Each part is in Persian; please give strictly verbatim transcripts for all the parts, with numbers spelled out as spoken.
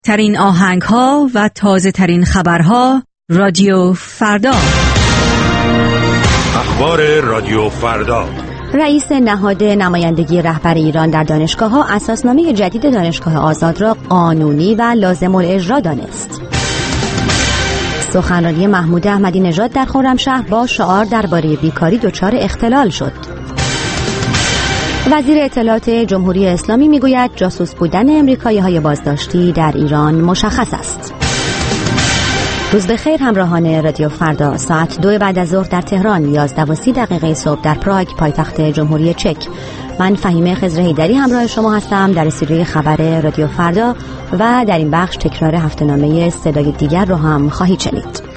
ترین آهنگ ها و تازه ترین خبرها رادیو فردا. اخبار رادیو فردا. رئیس نهاد نمایندگی رهبر ایران در دانشگاه‌ها اساسنامه جدید دانشگاه آزاد را قانونی و لازم الاجرا دانست. سخنرانی محمود احمدی نژاد در خرمشهر با شعار درباره بیکاری دچار اختلال شد. وزیر اطلاعات جمهوری اسلامی میگوید جاسوس بودن امریکایی‌های بازداشتی در ایران مشخص است. روز بخیر همراهان رادیو فردا. ساعت دو بعد از ظهر در تهران، یازده و سی دقیقه صبح در پراگ پایتخت جمهوری چک. من فهیمه خضر حیدری همراه شما هستم در استودیوی خبر رادیو فردا و در این بخش تکرار هفته‌نامه صدای دیگر رو هم خواهید شنید.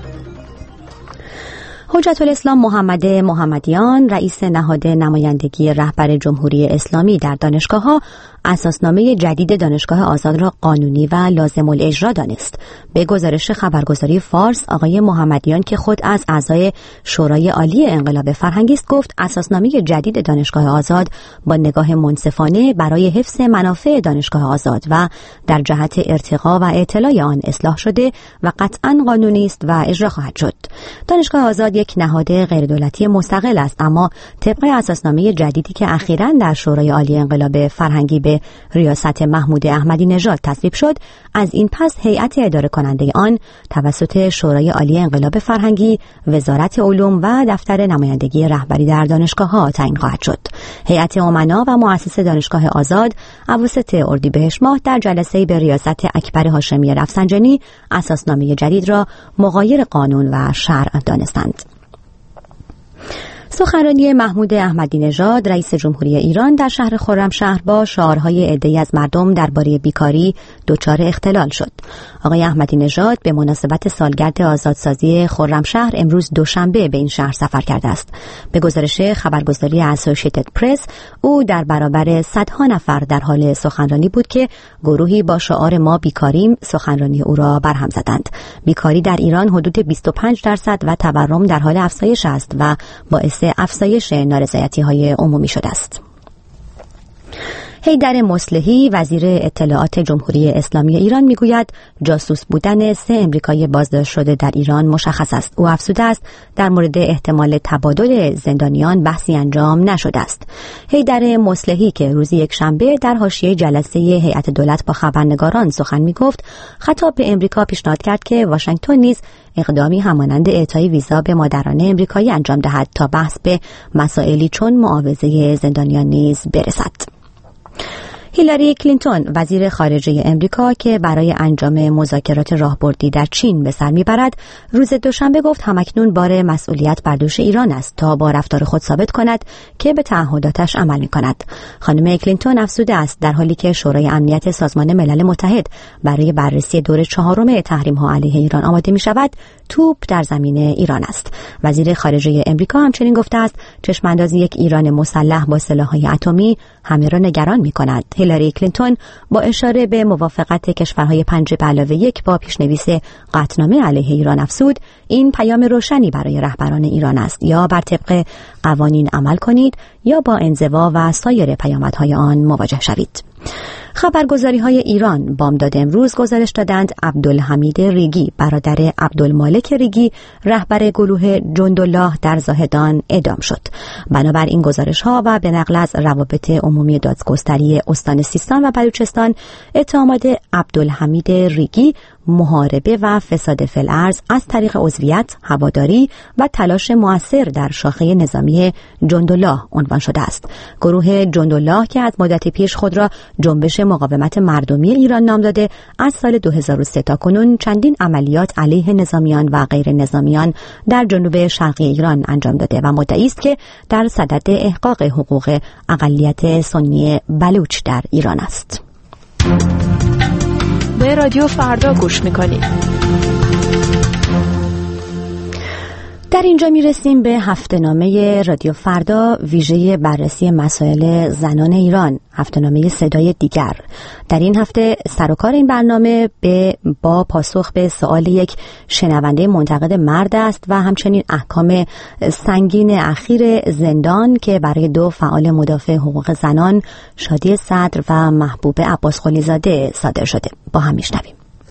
حجت الاسلام محمد محمدیان، رئیس نهاد نمایندگی رهبر جمهوری اسلامی در دانشگاه‌ها، اساسنامه جدید دانشگاه آزاد را قانونی و لازم الاجرا دانست. به گزارش خبرگزاری فارس، آقای محمدیان که خود از اعضای شورای عالی انقلاب فرهنگی است، گفت اساسنامه جدید دانشگاه آزاد با نگاه منصفانه برای حفظ منافع دانشگاه آزاد و در جهت ارتقا و اطلاع آن اصلاح شده و قطعاً قانونی است و اجرا خواهد شد. دانشگاه آزاد یک نهاد غیردولتی مستقل است، اما طبق اساسنامه جدیدی که اخیراً در شورای عالی انقلاب فرهنگی به ریاست محمود احمدی نژاد تصویب شد، از این پس هیئت اداره کننده آن توسط شورای عالی انقلاب فرهنگی، وزارت علوم و دفتر نمایندگی رهبری در دانشگاه‌ها تعیین خواهد شد. هیئت امنا و مؤسس دانشگاه آزاد اواسط اردیبهشت ماه در جلسه‌ای به ریاست اکبر هاشمی رفسنجانی اساسنامه جدید را مغایر قانون و شرع دانستند. سخنرانی محمود احمدی نژاد، رئیس جمهوری ایران در شهر خرمشهر با شعارهای عده‌ای از مردم درباره بیکاری دچار اختلال شد. آقای احمدی نژاد به مناسبت سالگرد آزادسازی خرمشهر امروز دوشنبه به این شهر سفر کرده است. به گزارش خبرگزاری اسوسییتد پرس، او در برابر صدها نفر در حال سخنرانی بود که گروهی با شعار ما بیکاریم سخنرانی او را برهم زدند. بیکاری در ایران حدود بیست و پنج درصد و تورم در حال افزایش است و باعث افزایش نارضایتی‌های عمومی شده است. حیدر مصلحی، وزیر اطلاعات جمهوری اسلامی ایران میگوید جاسوس بودن سه امریکایی بازداشت شده در ایران مشخص است. او افزوده است در مورد احتمال تبادل زندانیان بحثی انجام نشده است. حیدر مصلحی که روز یکشنبه در حاشیه جلسه هیئت دولت با خبرنگاران سخن میگفت، خطاب به امریکا پیشنهاد کرد که واشنگتن نیز اقدامی همانند اعطای ویزا به مادران امریکایی انجام دهد تا بحث به مسائلی چون معاوضه زندانیان نیز برسد. هیلاری کلینتون، وزیر خارجه امریکا که برای انجام مذاکرات راهبردی در چین به سر میبرد، روز دوشنبه گفت همکنون بار مسئولیت بر دوش ایران است تا با رفتار خود ثابت کند که به تعهداتش عمل میکند. خانم کلینتون افزوده است در حالی که شورای امنیت سازمان ملل متحد برای بررسی دور چهارم تحریم‌ها علیه ایران آماده میشود، توپ در زمین ایران است. وزیر خارجه امریکا همچنین گفته است چشماندازی یک ایران مسلح با سلاح‌های اتمی همه را نگران می‌کند. هیلاری کلینتون با اشاره به موافقت کشورهای پنج به علاوه یک با پیشنویس قطعنامه علیه ایران افزود این پیام روشنی برای رهبران ایران است: یا بر طبق قوانین عمل کنید یا با انزوا و سایر پیامدهای آن مواجه شوید. خبرگزاری‌های ایران بامداد امروز گزارش دادند عبدالحمید ریگی، برادر عبدالمالک ریگی، رهبر گروه جندالله در زاهدان اعدام شد. بنابر این گزارش‌ها و به نقل از روابط عمومی دادگستری استان سیستان و بلوچستان، اتهامات عبدالحمید ریگی محاربه و فساد فی الارض از طریق عضویت، هواداری و تلاش مؤثر در شاخه نظامی جندالله عنوان شده است. گروه جندالله که از مدت پیش خود را جنبش مقاومت مردمی ایران نام داده، از سال دو هزار و سه تا کنون چندین عملیات علیه نظامیان و غیر نظامیان در جنوب شرقی ایران انجام داده و مدعی است که در صدد احقاق حقوق اقلیت سنی بلوچ در ایران است. به رادیو فردا گوش میکنید. در اینجا میرسیم به هفته‌نامه رادیو فردا ویژه بررسی مسائل زنان ایران، هفته‌نامه صدای دیگر. در این هفته سر و کار این برنامه به با پاسخ به سؤال یک شنونده منتقد مرد است و همچنین احکام سنگین اخیر زندان که برای دو فعال مدافع حقوق زنان، شادی صدر و محبوب عباس قلی‌زاده صادر شده. با هم میشنویم.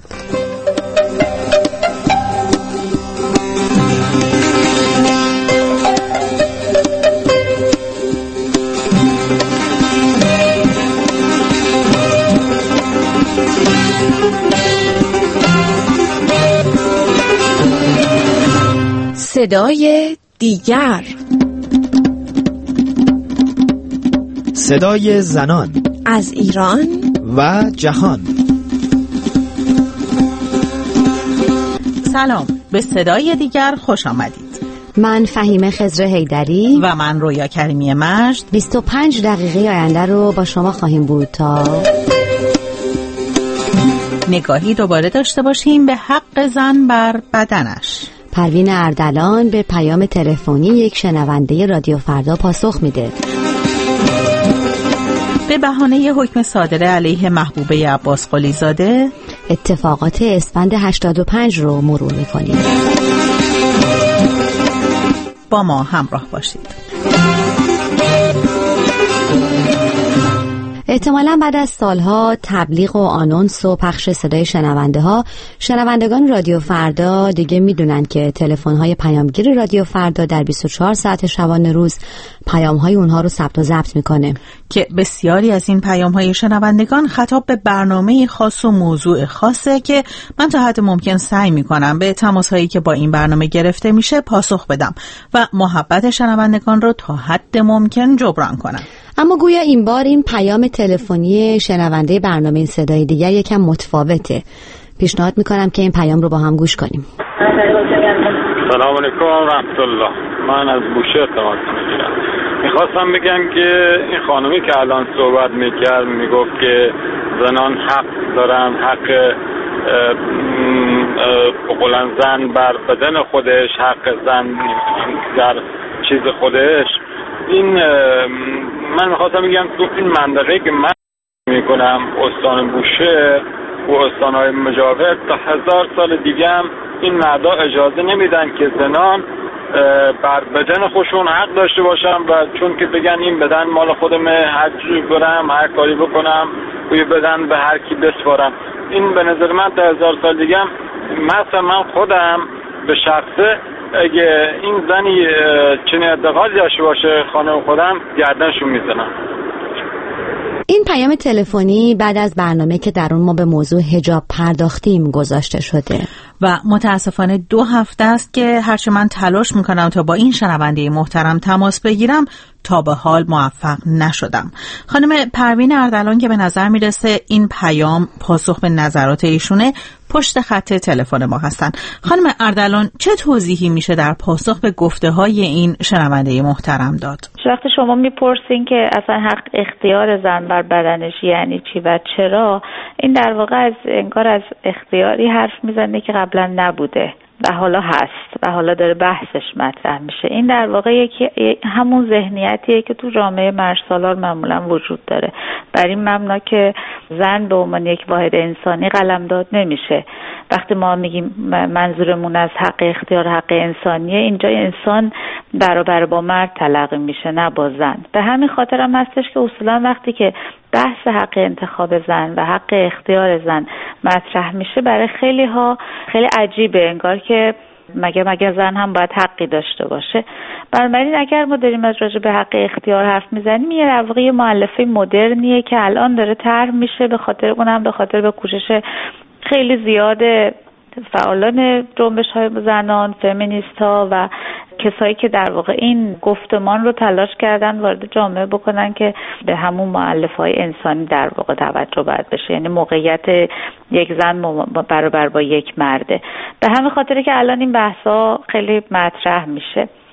صدای دیگر، صدای زنان از ایران و جهان. سلام، به صدای دیگر خوش آمدید. من فهیمه خضر حیدری و من رویا کریمی مجد بیست و پنج دقیقه آینده رو با شما خواهیم بود تا نگاهی دوباره داشته باشیم به حق زن بر بدنش. پروین اردلان به پیام تلفنی یک شنونده رادیو فردا پاسخ میده. به بهانه حکم صادره علیه محبوبه عباس قلی‌زاده اتفاقات اسفند هشتاد و پنج رو مرور میکنیم. با ما همراه باشید. احتمالاً بعد از سالها تبلیغ و آنونس و پخش صدای شنونده ها، شنوندگان رادیو فردا دیگه میدونن که تلفن‌های پیامگیر رادیو فردا در بیست و چهار ساعت شبانه روز پیام‌های اونها رو ثبت و ضبط میکنه که بسیاری از این پیام‌های شنوندگان خطاب به برنامه خاص و موضوع خاصه که من تا حد ممکن سعی میکنم به تماس‌هایی که با این برنامه گرفته میشه پاسخ بدم و محبت شنوندگان رو تا حد ممکن جبران کنم. اما گویا این بار این پیام تلفنی شنونده برنامه صدای دیگر یکم متفاوته. پیشنهاد میکنم که این پیام رو با هم گوش کنیم. سلام علیکم و رحمت الله. من از بوشهر تماس میگیرم. میخواستم بگم که این خانومی که الان صحبت میکرد میگفت که زنان حق دارن، حق بقولن زن بر بدن خودش، حق زن در چیز خودش. این من میخواستم بگم تو این منطقه که من میکنم استان بوشهر و استانهای مجاور تا هزار سال دیگه هم این مردا اجازه نمیدن که زنان بر بدن خودشون حق داشته باشن و چون که بگن این بدن مال خودمه، هر چیزی برم هر کاری بکنم و بدن به هر کی بسپارم. این به نظر من تا هزار سال دیگه هم مثلا من خودم به شخصه اگه این زنی چنین ادعایی داشته باشه خانم خودم گردنشون میزنم. این پیام تلفنی بعد از برنامه که در اون ما به موضوع حجاب پرداختیم گذاشته شده و متاسفانه دو هفته است که هرچه من تلاش میکنم تا با این شنونده محترم تماس بگیرم تا به حال موفق نشدم. خانم پروین اردلان که به نظر میرسه این پیام پاسخ به نظرات ایشونه پشت خط تلفن ما هستن. خانم اردلان چه توضیحی میشه در پاسخ به گفته های این شنونده محترم داد؟ وقتی شما میپرسین که اصلا حق اختیار زن بر بدنش یعنی چی و چرا، این در واقع از انگار از اختیاری حرف میزنه که قبلا نبوده و حالا هست و حالا داره بحثش مطرح میشه. این در واقع یکی همون ذهنیتیه که تو جامعه مرزسالار معمولا وجود داره. بر این مبنا که زن به عنوان یک واحد انسانی قلمداد نمیشه. وقتی ما میگیم منظورمون از حق اختیار حق انسانیه، اینجا انسان برابر با مرد تلقی میشه نه با زن. به همین خاطر هم هستش که اصولا وقتی که بحث حق انتخاب زن و حق اختیار زن مطرح میشه برای خیلی ها خیلی عجیبه، انگار که مگه مگه زن هم باید حقی داشته باشه. بنابراین اگر ما داریم از راجع به حق اختیار حرف میزنیم، یه در واقع مؤلفه مدرنیه که الان داره طرح میشه، به خاطر اونم به خاطر به کوشش خیلی زیاد فعالان جنبش های زنان، فمینیست ها و کسایی که در واقع این گفتمان رو تلاش کردن وارد جامعه بکنن که به همون مؤلفه های انسانی در واقع توجه باید بشه، یعنی موقعیت یک زن برابر با یک مرده. به همین خاطره که الان این بحثا خیلی مطرح میشه.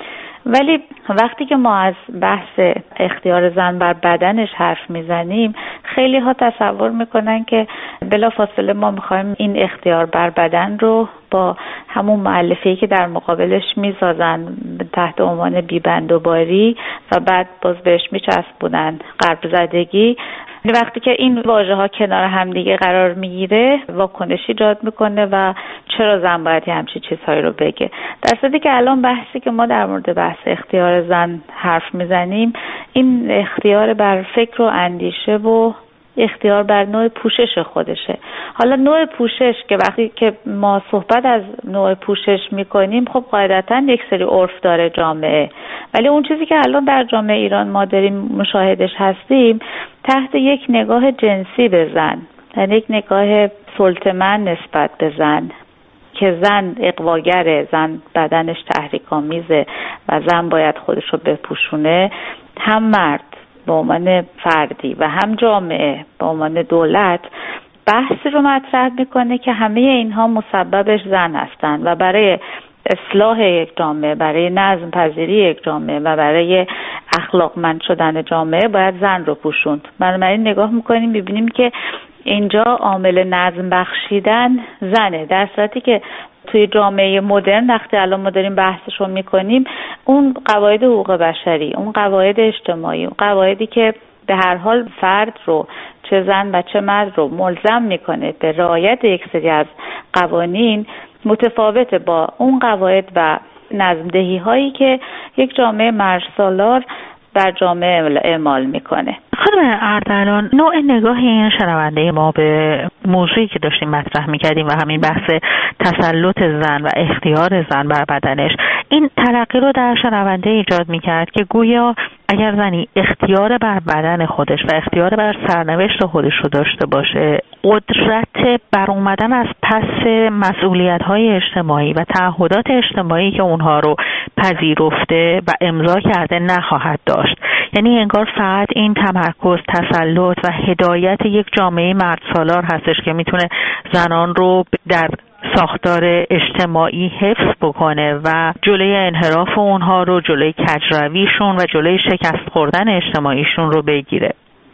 ولی وقتی که ما از بحث اختیار زن بر بدنش حرف میزنیم، خیلی ها تصور میکنن که بلافاصله ما میخوایم این اختیار بر بدن رو با همون مؤلفه‌ای که در مقابلش میسازن تحت عنوان بی‌بندوباری و بعد باز بهش میچسبونن غرب زدگی، وقتی که این واژه ها کنار هم دیگه قرار میگیره واکنشی ایجاد میکنه و چرا زن باید همچین چیزهایی رو بگه. در صورتی که الان بحثی که ما در مورد بحث اختیار زن حرف میزنیم، این اختیار بر فکر و اندیشه و اختیار بر نوع پوشش خودشه. حالا نوع پوشش که وقتی که ما صحبت از نوع پوشش میکنیم، خب قاعدتاً یک سری عرف داره جامعه، ولی اون چیزی که الان در جامعه ایران ما داریم مشاهدش هستیم تحت یک نگاه جنسی به زن، یعنی یک نگاه سلطه‌مند نسبت به زن که زن اغواگره، زن بدنش تحریک‌آمیزه و زن باید خودش رو بپوشونه. هم مرد به عنوان فردی و هم جامعه به عنوان دولت بحثی رو مطرح میکنه که همه اینها مسببش زن هستن و برای اصلاح یک جامعه، برای نظم پذیری یک جامعه و برای اخلاقمند شدن جامعه باید زن رو پوشوند. بنابراین نگاه میکنیم میبینیم که اینجا عامل نظم بخشیدن زنه، در صورتی که توی جامعه مدرن وقتی الان ما داریم بحثش رو میکنیم، اون قواعد حقوق بشری، اون قواعد اجتماعی، اون قواعدی که به هر حال فرد رو چه زن و چه مرد رو ملزم میکنه به رعایت یک سری از قوانین، متفاوته با اون قواعد و نظم‌دهی هایی که یک جامعه مرزسالار بر جامعه اعمال میکنه. خانم اردلان، نوع نگاه این شنونده ما به موضوعی که داشتیم مطرح میکردیم و همین بحث تسلط زن و اختیار زن بر بدنش، این تلقی رو در شنونده ایجاد میکرد که گویا اگر زنی اختیار بر بدن خودش و اختیار بر سرنوشت خودش رو داشته باشه، قدرت بر اومدن از پس مسئولیت‌های اجتماعی و تعهدات اجتماعی که اونها رو پذیرفته و امضا کرده نخواهد داشت. یعنی انگار فقط این تمرکز، تسلط و هدایت یک جامعه مردسالار هستش که میتونه زنان رو در ساختار اجتماعی حفظ بکنه و جلوی انحراف اونها رو، جلوی کجرویشون و جلوی شکست خوردن اجتماعیشون رو بگیره.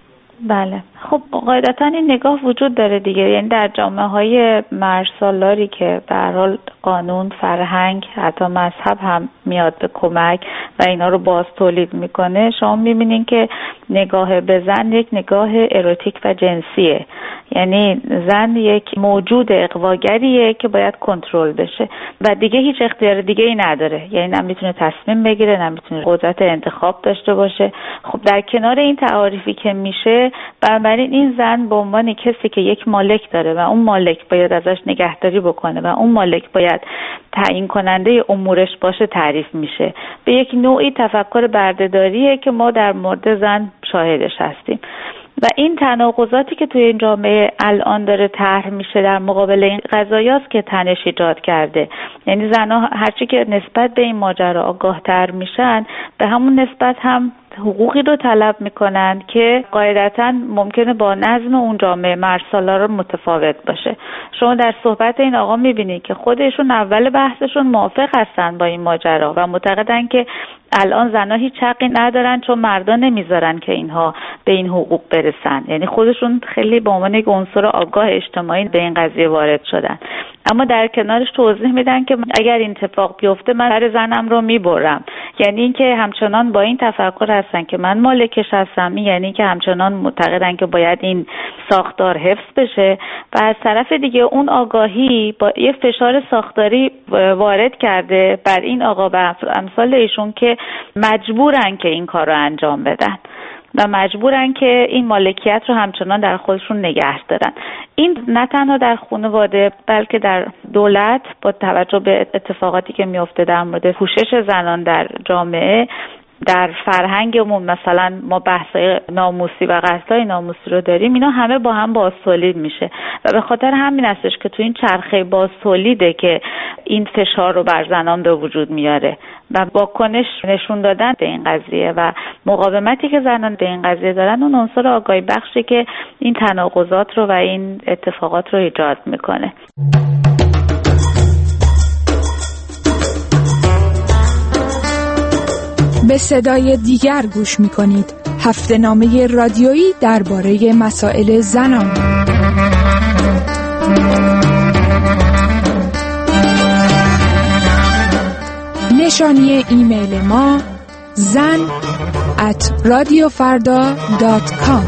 بله، خب قاعدتا این نگاه وجود داره دیگه. یعنی در جامعه های مرزسالاری که به هر حال قانون، فرهنگ، حتی مذهب هم میاد به کمک و اینا رو باز تولید میکنه، شما میبینین که نگاه به زن یک نگاه اروتیک و جنسیه. یعنی زن یک موجود اغواگریه که باید کنترل بشه و دیگه هیچ اختیار دیگه ای نداره. یعنی نه میتونه تصمیم بگیره، نه میتونه قدرت انتخاب داشته باشه. خب در کنار این تعاریفی که میشه، بنابراین این زن به عنوان کسی که یک مالک داره و اون مالک باید ازش نگهداری بکنه و اون مالک باید تعیین کننده امورش باشه تعریف میشه. به یک نوعی تفکر بردهداریه که ما در مورد زن شاهدش هستیم و این تناقضاتی که توی این جامعه الان داره طرح میشه در مقابل این قضایاست که تنش ایجاد کرده. یعنی زنها هرچی که نسبت به این ماجرا آگاه‌تر میشن، به همون نسبت هم حقوقی رو طلب میکنن که قاعدتاً ممکنه با نظم اون جامعه مرزسالار متفاوت باشه. شما در صحبت این آقا میبینید که خودشون اول بحثشون موافق هستن با این ماجرا و معتقدن که الان زنها هیچ حقی ندارن چون مردان نمیذارن که اینها به این حقوق برسن. یعنی خودشون خیلی به عنوان یک عنصر آگاه اجتماعی به این قضیه وارد شدن، اما در کنارش توضیح میدن که اگر این اتفاق بیفته من سر زنم رو میبرم. یعنی اینکه همچنان با این تفکر هستن که من مالکش هستم، یعنی که همچنان معتقدن که باید این ساختار حفظ بشه و از طرف دیگه اون آگاهی با یه فشار ساختاری وارد کرده بر این آقا و امثال ایشون که مجبورن که این کار رو انجام بدن و مجبورن که این مالکیت رو همچنان در خودشون نگه دارن. این نه تنها در خانواده بلکه در دولت با توجه به اتفاقاتی که میفته در مورد پوشش زنان در جامعه، در فرهنگمون مثلا ما بحثای ناموسی و قصدای ناموسی رو داریم، اینا همه با هم باز تولید میشه و به خاطر همین هستش که تو این چرخه باز تولیده که این فشار رو بر زنان به وجود میاره و واکنش نشون دادن به این قضیه و مقاومتی که زنان به این قضیه دارن اون عنصر آگاهی بخشی که این تناقضات رو و این اتفاقات رو ایجاد میکنه. به صدای دیگر گوش می کنید. هفته نامه رادیویی درباره مسائل زنان. نشانی ایمیل ما زن ات رادیو فردا دات کام.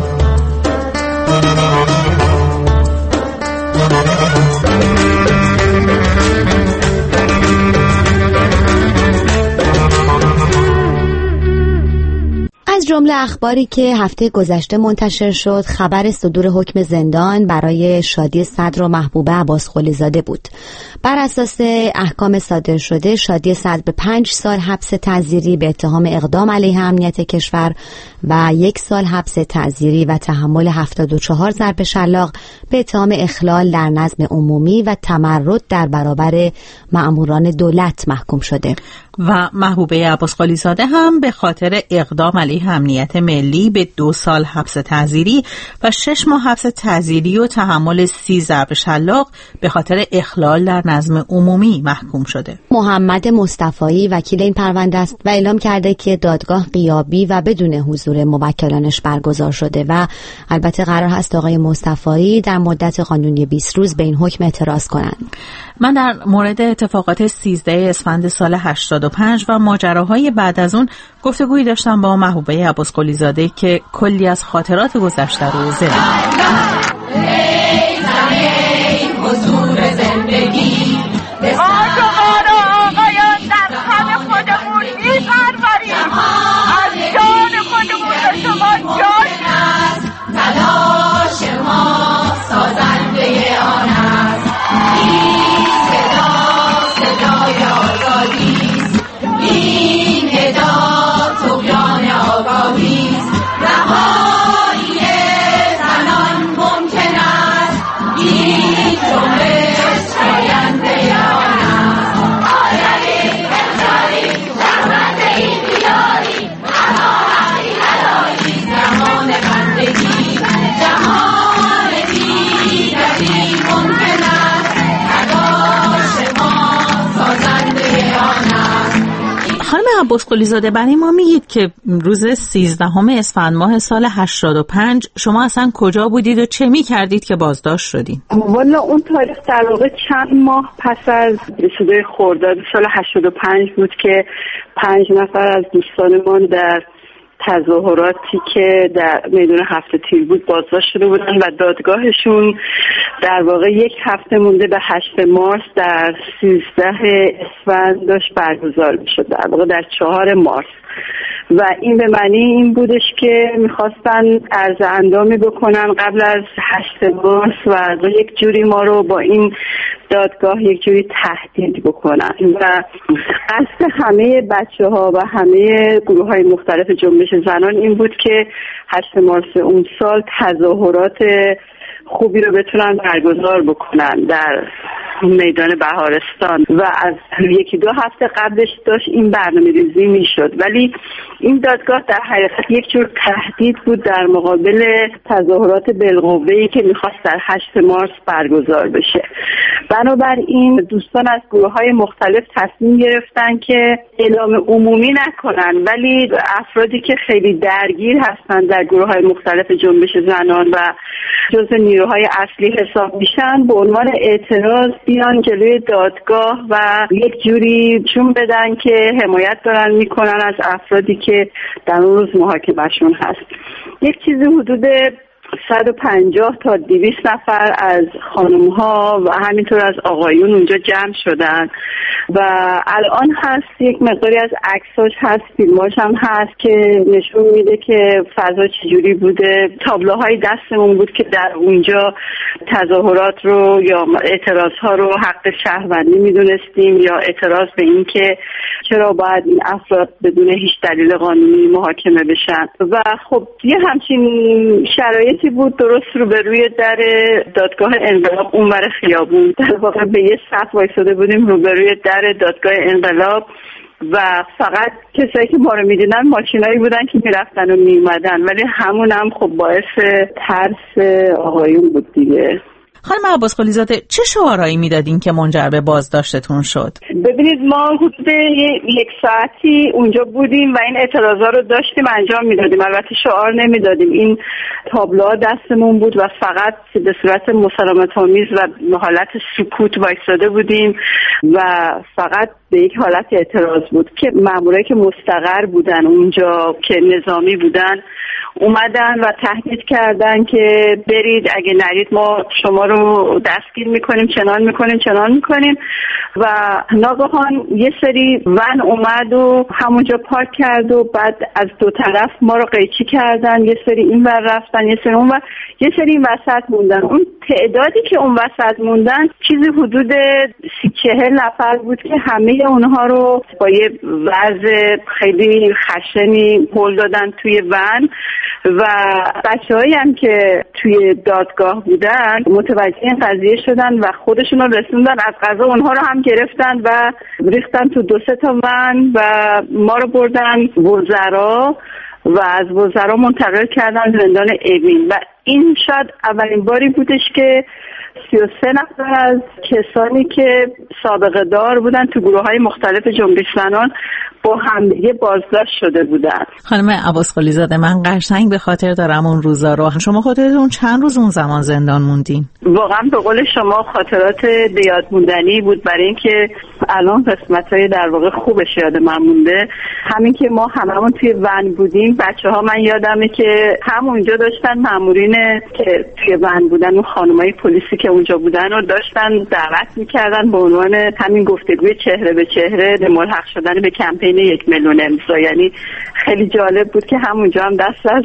از جمله اخباری که هفته گذشته منتشر شد، خبر صدور حکم زندان برای شادی صدر و محبوبه عباس قلی‌زاده بود. بر اساس احکام صادر شده، شادی صدر به پنج سال حبس تعزیری به اتهام اقدام علیه امنیت کشور و یک سال حبس تعزیری و تحمل هفتاد و چهار ضرب شلاق به اتهام اخلال در نظم عمومی و تمرد در برابر مأموران دولت محکوم شده. و محبوبه عباس قلی‌زاده هم به خاطر اقدام علیه امنیت ملی به دو سال حبس تعزیری و شش ماه حبس تعزیری و تحمل سی ضرب شلاق به خاطر اخلال در نظم عمومی محکوم شده. محمد مصطفایی وکیل این پرونده است و اعلام کرده که دادگاه غیابی و بدون حضور موکلانش برگزار شده و البته قرار هست آقای مصطفایی در مدت قانونی بیست روز به این حکم اعتراض کنند. من در مورد اتفاقات سیزده اسفند سال هشتاد و پنج و ماجراهای بعد از اون گفتگویی داشتم با محبوبه عباس قلی‌زاده که کلی از خاطرات گذشته رو زنده. عباس قلی‌زاده، برای ما میگید که روز سیزدهم اسفند ماه سال هشتاد و پنج شما اصلا کجا بودید و چه میکردید که بازداشت شدید؟ والا اون تاریخ در واقع چند ماه پس از رسیدگی خرداد سال هشتاد و پنج بود که پنج نفر از دوستانمان در تظاهراتی که در میدان هفت تیر بود بازداشت شده بودن و دادگاهشون در واقع یک هفته مونده به هشت مارس در سیزده اسفند داشت برگزار میشد، در واقع در چهار مارس. و این به معنی این بودش که میخواستن عرض اندامی بکنن قبل از هشت مارس و یک جوری ما رو با این دادگاه یک جوری تهدید بکنن و قصد همه بچه ها و همه گروه های مختلف جنبش زنان این بود که هشت مارس اون سال تظاهرات خوبی رو بتونن برگزار بکنن در میدان بهارستان و از یکی دو هفته قبلش داشت این برنامه ریزی می شد، ولی این دادگاه در حقیقت یک جور تهدید بود در مقابل تظاهرات بالقوه‌ای که میخواست در هشت مارس برگزار بشه. بنابراین دوستان از گروه های مختلف تصمیم گرفتن که اعلام عمومی نکنن، ولی افرادی که خیلی درگیر هستن در گروه های مختلف جنبش زنان و جزء نیروهای اصلی حساب میشن به عنوان اعتراض بیان جلوی دادگاه و یک جوری چون بدن که حمایت دارن میکنن از افرادی که در اون روز محاکمهشون هست. یک چیزی حدود صد و پنجاه تا دویست نفر از خانم‌ها و همینطور از آقایون اونجا جمع شدن و الان هست یک مقداری از عکساش هست، فیلماش هم هست که نشون میده که فضا چجوری بوده. تابلوهای دستمون بود که در اونجا تظاهرات رو یا اعتراضها رو حق شهروندی میدونستیم یا اعتراض به این که چرا باید این افراد بدون هیچ دلیل قانونی محاکمه بشن و خب یه همچین شرایطی بود درست روبروی در دادگاه انقلاب اونور خیابون. در واقع به یه صف وایساده بودیم روبروی در دادگاه انقلاب و فقط کسایی که ما رو میدیدن ماشینایی بودن که میرفتن و میومدن، ولی همون هم خب باعث ترس آقایون بود دیگه. خانم عباس قلی زاده، چه شعارهایی میدادین که منجر به بازداشتتون شد؟ ببینید ما حدود یک ساعتی اونجا بودیم و این اعتراضا رو داشتیم انجام میدادیم. البته شعار نمیدادیم، این تابلوها دستمون بود و فقط به صورت مسالمت‌آمیز و حالت سکوت وایساده بودیم و فقط به یک حالت اعتراض بود که مامورایی که مستقر بودن اونجا که نظامی بودن اومدن و تهدید کردن که برید، اگه نرید ما شما رو دستگیر میکنیم، چنان میکنیم چنان میکنیم و ناگهان یه سری ون اومد و همونجا پارک کرد و بعد از دو طرف ما رو قیچی کردن، یه سری این ور رفتن یه سری اون ور، یه سری این وسط موندن. اون تعدادی که اون وسط موندن چیزی حدود سی چهل نفر بود که همه اونها رو با یه وضع خیلی خشنی هل دادن توی ون و بچه‌هایی هم که توی دادگاه بودن متوجه این قضیه شدن و خودشون رو رسوندن، از قضا اونها رو هم گرفتن و ریختن تو دو سه تا ون و ما رو بردن وزرا و از وزرا منتقل کردن زندان اوین و این شاید اولین باری بودش که سی و سه نفر از کسانی که سابقه دار بودن تو گروه های مختلف جنبش زنان با همدیگه بازداشت شده بودن. خانم عباس قلی زاده، من قشنگ به خاطر دارم اون روزا رو. شما خاطرتون چند روز اون زمان زندان موندین؟ واقعا به قول شما خاطرات بیاد موندنی بود، برای اینکه الان قسمت‌های در واقع خوبش یاد من مونده. همین که ما هممون توی ون بودیم، بچه‌ها من یادمه که همونجا داشتن مامورین که توی ون بودن و خانمای پلیسی که اونجا بودن رو داشتن دعوت می‌کردن به عنوان همین گفتگوی چهره به چهره به ملحق شدن به کمپین یک میلیون امضا. یعنی خیلی جالب بود که همونجا هم دست از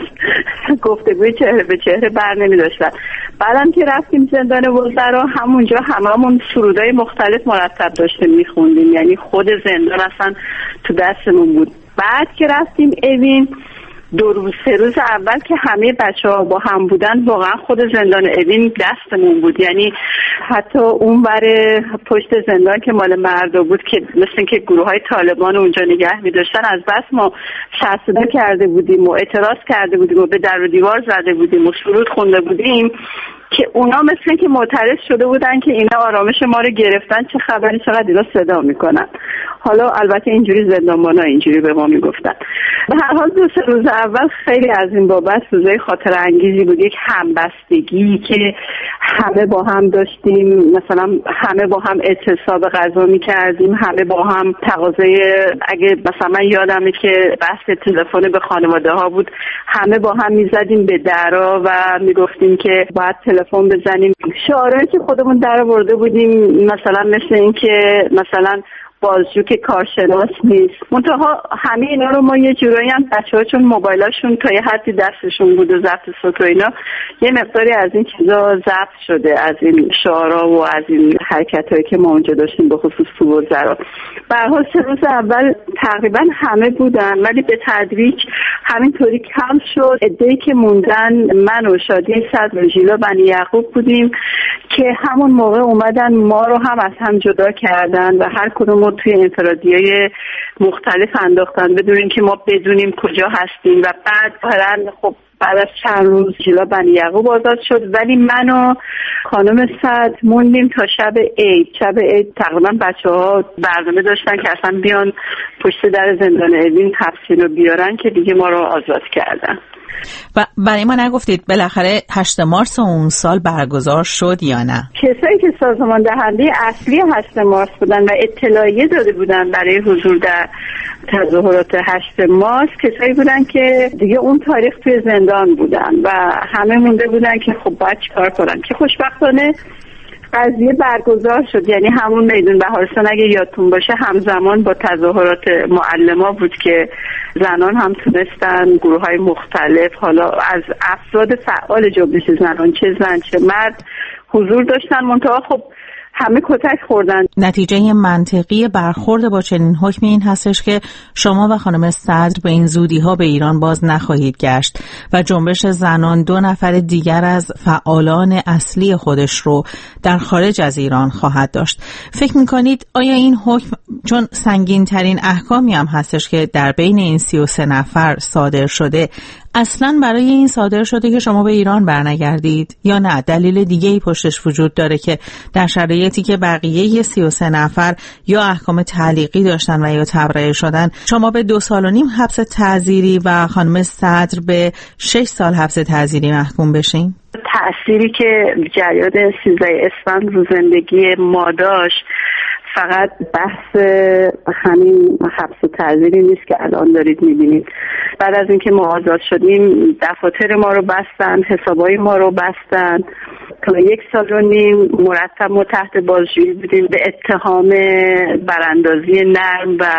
گفتگوی چهره به چهره بر نمی‌داشتن. بعدم که رفتیم زندان وزرا همونجا هممون سرودای مختلف مرتب داشتیم میخوندیم، یعنی خود زندان اصلا تو دستمون بود. بعد که رفتیم اوین دو روز سه روز اول که همه بچه‌ها با هم بودن واقعا خود زندان اوین دستمون بود، یعنی حتی اون ور پشت زندان که مال مردا بود که مثل اینکه گروه‌های طالبان اونجا نگه می‌داشتن، از بس ما شرطه کرده بودیم و اعتراض کرده بودیم و به در و دیوار زده بودیم و سرود خونده بودیم که اونا مثل اینکه معترض شده بودن که اینا آرامش ما رو گرفتن، چه خبری، چقدر اینا صدا میکنن. حالا البته اینجوری زندانبانا اینجوری به ما میگفتن. به هر حال دو سه روز اول خیلی از این بابت روزای خاطر انگیزی بود، یک همبستگی که همه با هم داشتیم، مثلا همه با هم اعتصاب غذا میکردیم، همه با هم تقاضای، اگه مثلا من یادمه که بحث تلفن به خانواده ها بود، همه با هم میزدیم به درا و میگفتیم که باید تلفن بزنیم. شعارهایی که خودمون در آورده بودیم مثلا مثل این که مثلا بازجو که کارشناس نیست، منتها همه اینا رو ما یه جورایی هم بچه‌ها چون موبایلاشون تا یه حدی دستشون بود و ضبط صوت و اینا، یه مقداری از این چیزا ضبط شده، از این شعارها و از این حرکتایی که ما اونجا داشتیم به خصوص تو وزرا. به هر حال سه روز اول تقریبا همه بودن ولی به تدریج همینطوری کم شد. عده‌ای که موندن من و شادی صدر و ژیلا بنی یعقوب بودیم که همون موقع اومدن ما رو هم از هم جدا کردن و هر کدوم توی انفرادیای مختلف انداختن بدون اینکه ما بدونیم کجا هستیم و بعد بعدن خب بعد از چند روز ژیلا بنی یعقوب آزاد شد ولی من و خانم صدر موندیم تا شب عید. شب عید تقریبا بچه‌ها برنامه داشتن که اصلا بیان پشت در زندان اوین تفسیر رو بیارن که دیگه ما رو آزاد کردن. و برای ما نگفتید بالاخره هشت مارس اون سال برگزار شد یا نه؟ کسایی که سازمان دهنده اصلی هشت مارس بودن و اطلاعیه داده بودن برای حضور در تظاهرات هشت مارس کسایی بودن که دیگه اون تاریخ توی زندان بودن و همه مونده بودن که خب باید چیکار کنن که خوشبختانه قضیه برگزار شد. یعنی همون میدون بهارستان اگه یادتون باشه همزمان با تظاهرات معلما بود که زنان هم تونستن گروه های مختلف، حالا از افراد فعال جنبش زنان چه زن چه مرد حضور داشتن، منتها خب همه کتک خوردن. نتیجه منطقی برخورد با چنین حکمی این هستش که شما و خانم صدر به این زودی ها به ایران باز نخواهید گشت و جنبش زنان دو نفر دیگر از فعالان اصلی خودش رو در خارج از ایران خواهد داشت. فکر میکنید آیا این حکم چون سنگین ترین احکامی هم هستش که در بین این سی و سه نفر صادر شده اصلاً برای این صادر شده که شما به ایران برنگردید یا نه دلیل دیگه‌ای پشتش وجود داره که در شرایطی که بقیه سی و سه نفر یا احکام تعلیقی داشتن و یا تبرئه شدن شما به دو سال و نیم حبس تعزیری و خانم صدر به شش سال حبس تعزیری محکوم بشین؟ تأثیری که جریان سیزده اسفند رو زندگی ما داشت فقط بحث همین حبس تعزیری نیست که الان دارید میبینید. بعد از اینکه ما آزاد شدیم دفاتر ما رو بستن، حسابای ما رو بستن. تا یک سال و نیم مرتب ما تحت بازجویی بودیم به اتهام براندازی نرم و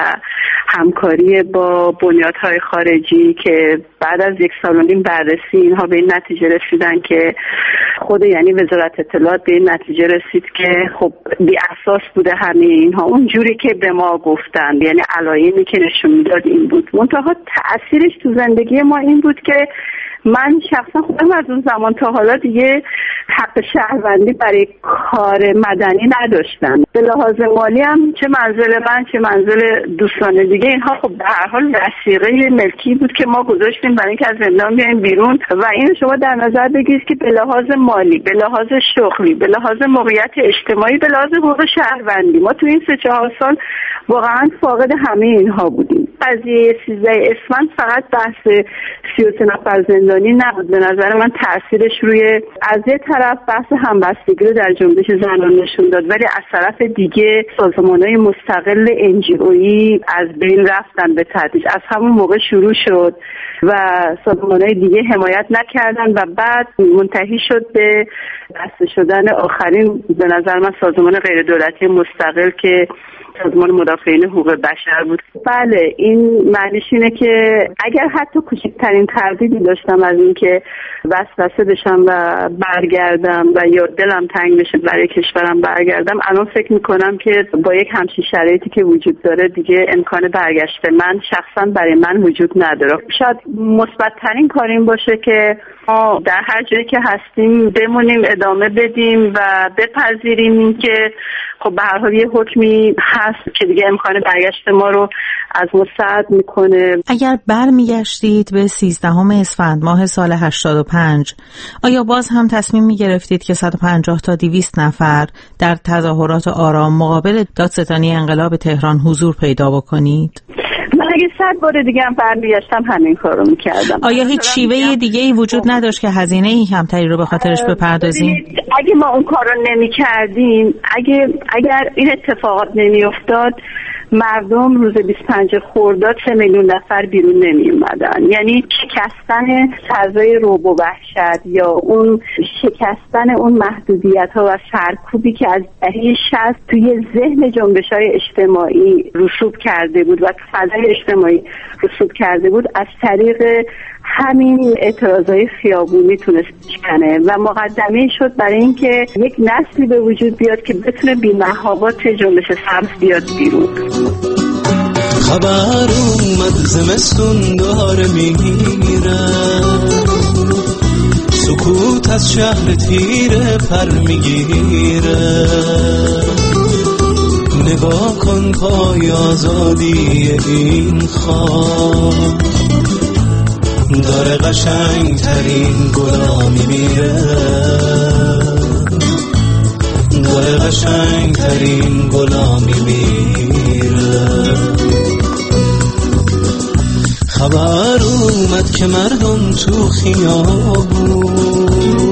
همکاری با بنیادهای خارجی که بعد از یک سال و نیم بررسی اینها به این نتیجه رسیدن که خود یعنی وزارت اطلاعات به این نتیجه رسید که خب بی اساس بوده همه اینها، اون جوری که به ما گفتن، یعنی علایمی که نشون میداد این بود. منتها تأثیرش تو زندگی ما این بود که من شخصا خودم از اون زمان تا حالا دیگه حق شهروندی برای کار مدنی نداشتم. به لحاظ مالی هم چه منزل من چه منزل دوستان دیگه اینها خب به هر حال وثیقه ملکی بود که ما گذاشتیم برای اینکه از زندان بیایم بیرون و اینو شما در نظر بگیرید که به لحاظ مالی، به لحاظ شغلی، به لحاظ موقعیت اجتماعی، به لحاظ حقوق شهروندی ما تو این سه چهار سال واقعا فاقد همه اینها بودیم. قضیه سیزده اسفند فقط بحث سی و سه نفر زندانی نبود. به نظر من تأثیرش روی از یه طرف بحث همبستگی رو در جنبش زنان نشون داد، ولی از طرف دیگه سازمان‌های مستقل ان جی اویی از بین رفتن به تدریج. از همون موقع شروع شد و سازمان‌های دیگه حمایت نکردن و بعد منتهی شد به بسته شدن آخرین به نظر من سازمان غیر دولتی مستقل که سازمان مدافعین حقوق بشر بود. بله این معنیش اینه که اگر حتی کوچکترین تردیدی داشتم از این که وسوسه بشم و برگردم و یا دلم تنگ بشه برای کشورم برگردم، الان فکر میکنم که با یک همچین شرایطی که وجود داره دیگه امکان برگشت من شخصا برای من وجود نداره. شاید مثبت ترین کار این باشه که ما در هر جایی که هستیم بمونیم، ادامه بدیم و بپذیریم که خب به هر حال یه حکمی هست که دیگه امکان برگشت ما رو از ما سرد میکنه. اگر برمیگشتید به سیزدهم اسفند ماه سال هشتاد و پنج، آیا باز هم تصمیم میگرفتید که صد و پنجاه تا دویست نفر در تظاهرات آرام مقابل دادستانی انقلاب تهران حضور پیدا بکنید؟ من اگه صد بار دیگه هم برمیگشتم همین کار رو میکردم. آیا هیچ شیوه دیگه ای وجود نداشت که هزینه ای کمتری رو به خاطرش بپردازیم؟ اگه ما اون کار رو نمی کردیم، اگه اگر این اتفاقات نمی افتاد، مردم روز بیست و پنج خرداد سه میلیون نفر بیرون نمی اومدن. یعنی شکستن فضای رعب و وحشت یا اون شکستن اون محدودیت ها و سرکوبی که از دهه شصت توی ذهن جنبش های اجتماعی رسوب کرده بود و فضای اجتماعی رسوب کرده بود، از طریق همین اعتراضای خیابونی تونست بشکنه و مقدمه شد برای اینکه یک نسلی به وجود بیاد که بتونه بی‌محابات جنبش سبز بیاد بیرون. خبر اومد زمستون داره میره، سکوت از شهر تیره پر میگیره، نگاه کن پای آزادی این خواب داره قشنگ ترین گلا میمیره، داره قشنگ ترین گلا میمیره. خبر اومد که مردم تو خیابون،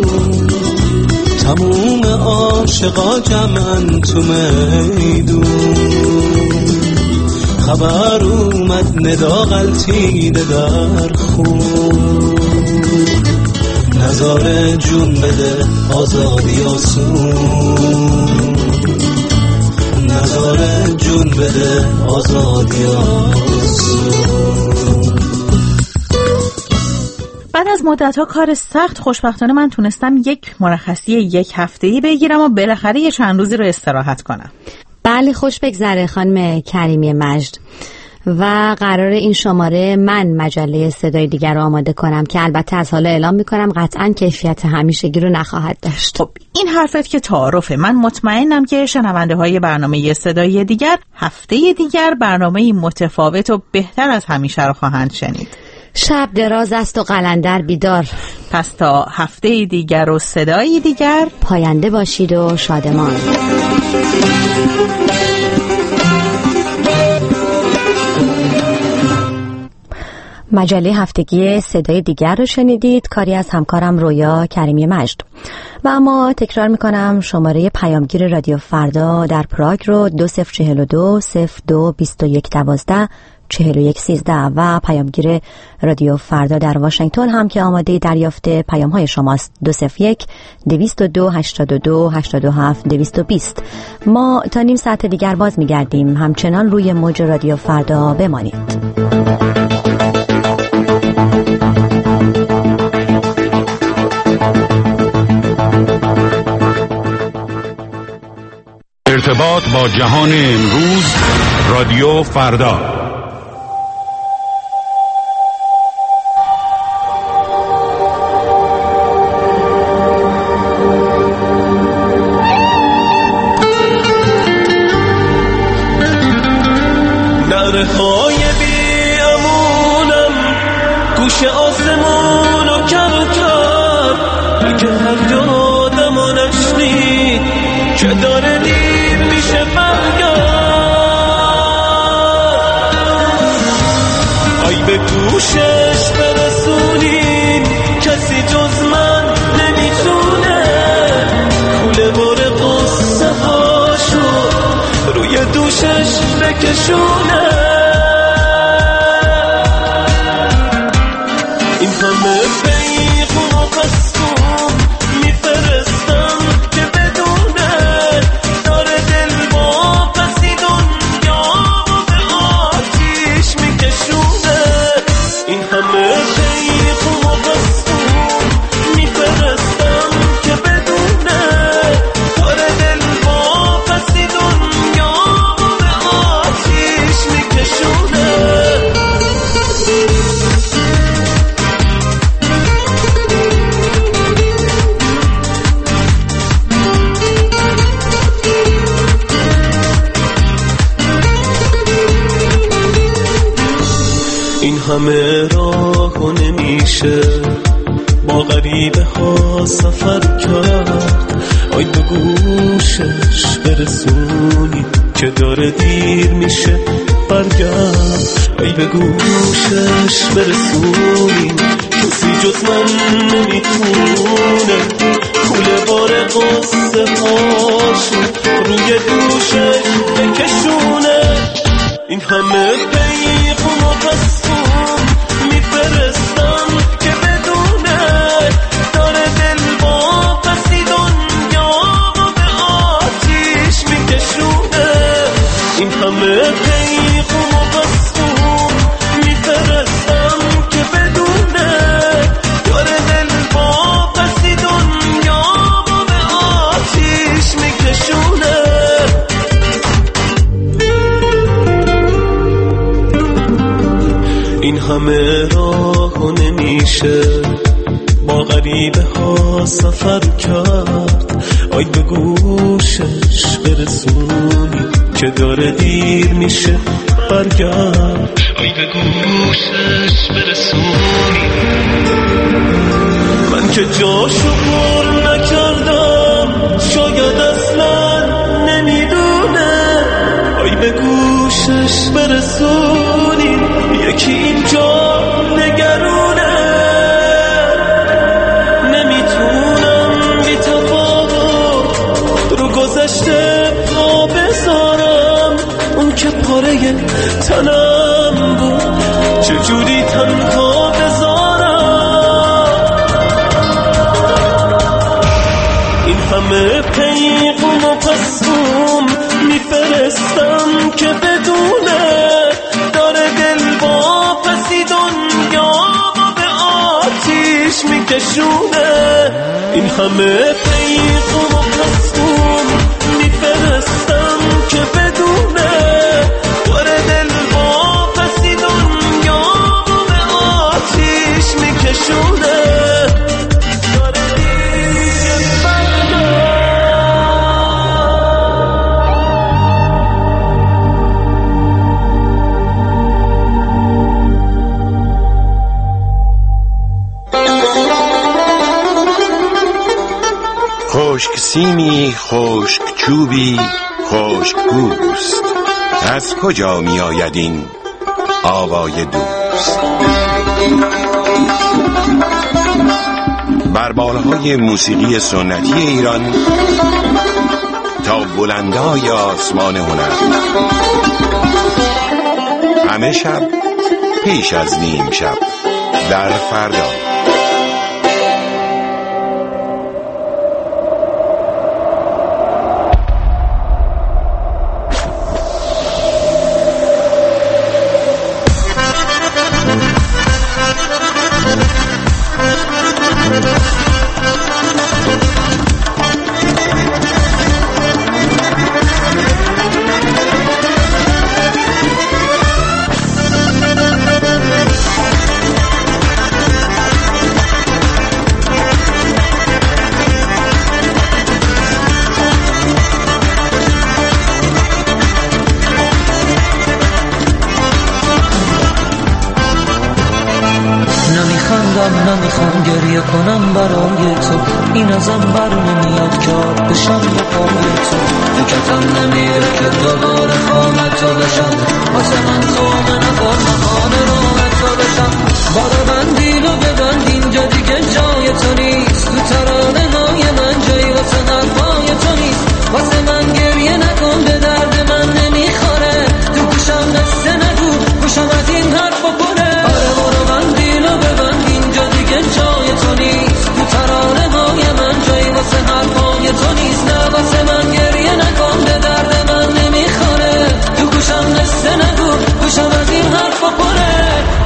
تموم عاشقا جمعن تو میدون. خبر اومد ندا غلطیده در خون، نظاره جون بده آزادی آسون، نظاره جون بده آزادی آسون. بعد از مدت‌ها کار سخت خوشبختانه من تونستم یک مرخصی یک هفته‌ای بگیرم و بالاخره یه چند روزی رو استراحت کنم. بله خوش بگذره خانم کریمی مجد. و قرار این شماره من مجله صدای دیگر رو آماده کنم که البته از حالا اعلام میکنم قطعاً کیفیت همیشگی رو نخواهد داشت. خب این حرفت که تعارفه. من مطمئنم که شنونده های برنامه صدای دیگر هفته دیگر برنامه متفاوت و بهتر از همیشه رو خواهند شنید. شب دراز است و قلندر بیدار. پس تا هفته دیگر و صدایی دیگر پاینده باشید و شادمان. مجله هفتگی صدای دیگر رو شنیدید، کاری از همکارم رویا کریمی مجد. و اما تکرار میکنم شماره پیامگیر رادیو فردا در پراگ رو دو صفر چهل و دو صفر دو بیست و یک دوازده چهل و یک سیزده و پیامگیر رادیو فردا در واشنگتن هم که آماده دریافت پیام های شماست دو صفر یک دویست و دو هشتاد و دو هشتاد و هفت دویست و بیست. ما تا نیم ساعت دیگر باز میگردیم، همچنان روی موج رادیو فردا بمانید. ارتباط با جهان امروز، رادیو فردا. نرهای بی امونم گوش آسمون و کم کرد، اگه هر یادم و نشنید که داره دیر میشه برگرد. ای به گوشش برسونین کسی جز من نمیتونه، کوله بار قصه هاشو روی دوشش بکشونه. این همه پیغام و قصدون میفرستم که بدونه، داره دل با پسی دنیا و به آتیش میکشونه. این همه پیغام و قصدون میفرستم که بدونه، داره دل با پسی دنیا و به آتیش میکشونه. این همه راه و نمیشه با غریبه ها سفر کرد، آی به گوشش برسونی که داره دیر میشه برگرد. ای به گوشش برسونی کسی جز من نمیتونه، کوله بار قصه هاشو روی دوشش بکشونه. این همه پیغام و قصدون میفرستم که بدونه، داره دل با پسی دنیا و به آتیش میکشونه. این همه پیغام و قصدون میفرستم که بدونه، داره دل با پسی دنیا و به آتیش میکشونه. این همه راه و نمیشه با غریبه ها سفر کرد، آی به گوشش برسونی که داره دیر میشه برگرد. آی به گوشش برسونی من که جاشو پر نکردم، شاید اصلا نمیدونه. آی به گوشش برسونی یکی اینجا نگرونه. نمیتونم بی تفاوت رو گذشته پا بذارم، اون که پاره تنم بود چجوری تنها بذارم. این همه پیغام و قصدون میفرستم که بدونه، داره دل با پسی دنیا و به آتیش میکشونه. این همه پیغام و قصدون میفرستم که بدونه، داره دل با پسی دنیا و به آتیش میکشونه. نسیمی خشک چوبی خشک پوست، از کجا می آید این آوای دوست؟ بر بالهای موسیقی سنتی ایران تا بلندای آسمان هنر، همه شب پیش از نیم شب در فردا. نمیخوام گریه کنم برای تو، این ازم بر نمیاد که آب بشم پای تو. فکرتم نمیره که دوباره خانه تو بشم، واسه من خامه نبار مخانه راه تو بشم. بارو بندیل و ببند اینجا دیگه جای تو نیست، تو ترانه های من جایی واسه حرفای تو نیست. واسه من گریه نکن به درد من نمیخوره، تو گوشم نسته نگو گوشم از این حرفا پره. آره بارو بندیل و ببند اینجا دیگه جای تو نیست، تو ترانه های من جایی واسه حرفای تو نیست. نه واسه من گریه نکن به درد من نمیخوره، تو گوشم نسته نگو گوشم از این حرفا پره.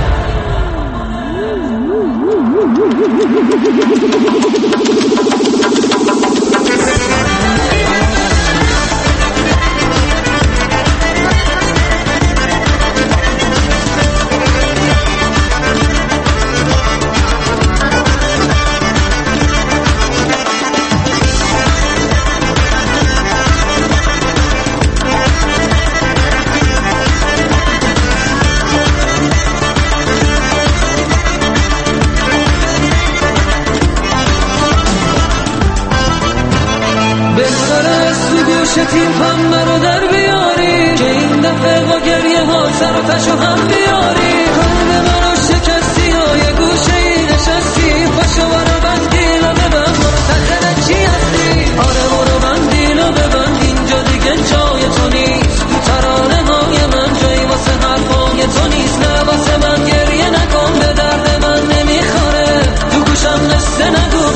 تیم هم مرا در بیاری که این دفعه با گریه ها سر و تشو هم بیاری. قلب مرا شکستی و یه گوشه ای نشستی، پاشو برو بندیل و ببند برو تخنه چی هستی. آره برو بندیل و ببند اینجا دیگه جای تو نیست، تو ترانه های من جایی واسه حرفای تو نیست. نه واسه من گریه نکن به درد من نمیخوره، تو گوشم نسته نگو.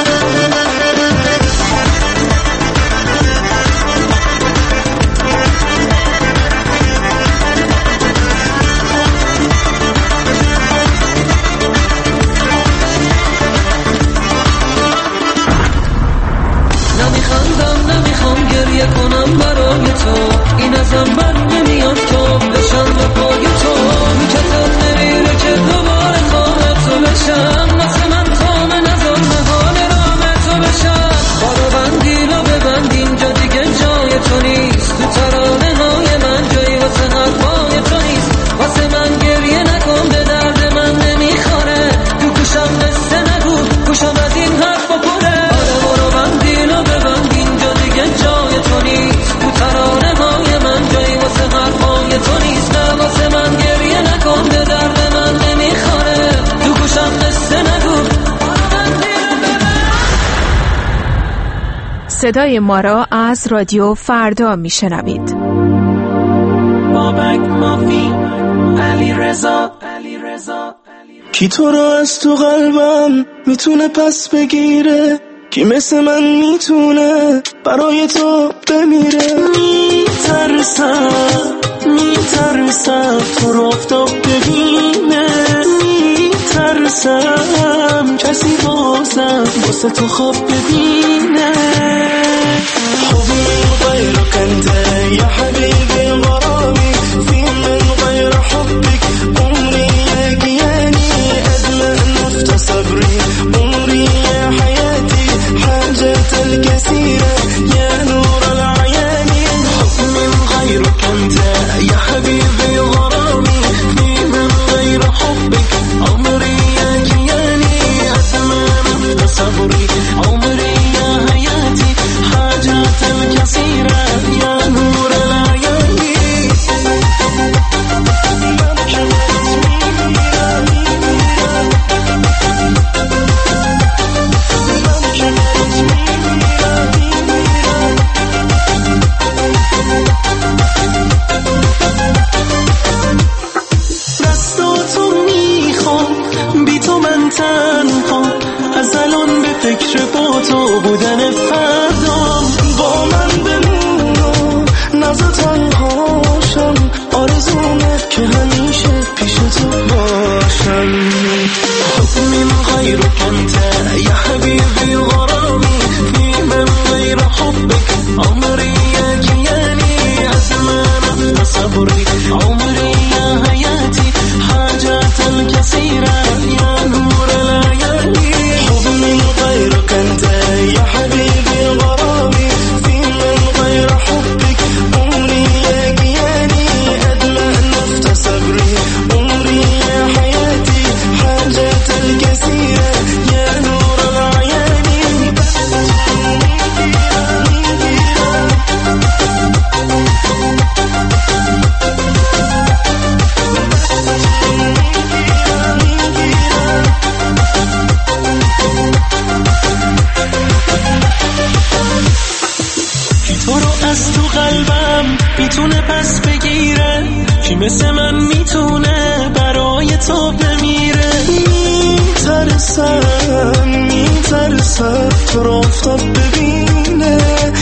کنم برای تو، این ازم بر نمیاد که بشم به پای تو. میکتم نمیره که دوباره خانه تو بشم، واسه من خامه نزار نهان راه تو بشم. بارو بندیل و ببند اینجا دیگه جای تو نیست، تو ترانه های من جایی واسه حرفای تو نیست. واسه من گریه نکن به درد من نمیخوره، تو گوشم نسته نگو گوشم از این حرفا پره. آره برو بندیل و ببند اینجا دیگه جای تو نیست، تو ترانه های من جایی واسه حرفای تو نیست. نه واسه من گریه نکن به درد من نمیخوره، تو گوشم نسته نگو. صدای ما را از رادیو فردا میشنوید. بابک مافی علی رضا کی تو رو از تو قلبم میتونه پس بگیره، کی مثل من میتونه برای تو بمیره. میترسم میترسم تو رو افتاب ببینه، میترسم کسی بازم واسه تو خواب ببینه. حبی غیرك انت یا حبیبی غرامی، فی من غیر حبك عمری یگیانی، ادمع نفت صبری عمری یا حیاتی، حاجت الكثيرة يا نور العيان. حب من غيرك أنت يا حبيبي غرامي، في من غير حبك عمري يا كياني، أتمام صبري عمري يا حياتي، میتونه پس بگیره، کی مثل من میتونه برای تو بمیره. میترسم میترسم تو رو آفتاب ببینه،